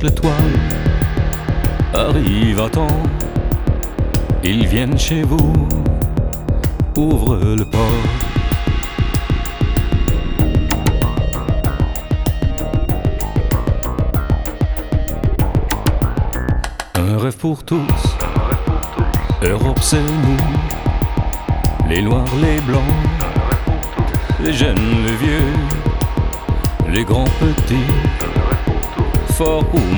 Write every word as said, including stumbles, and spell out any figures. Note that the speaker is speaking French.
l'étoile arrive à temps. Ils viennent chez vous, ouvre le port. Un rêve pour tous, Europe c'est nous, les noirs, les blancs, les jeunes, les vieux, les grands petits, forts ou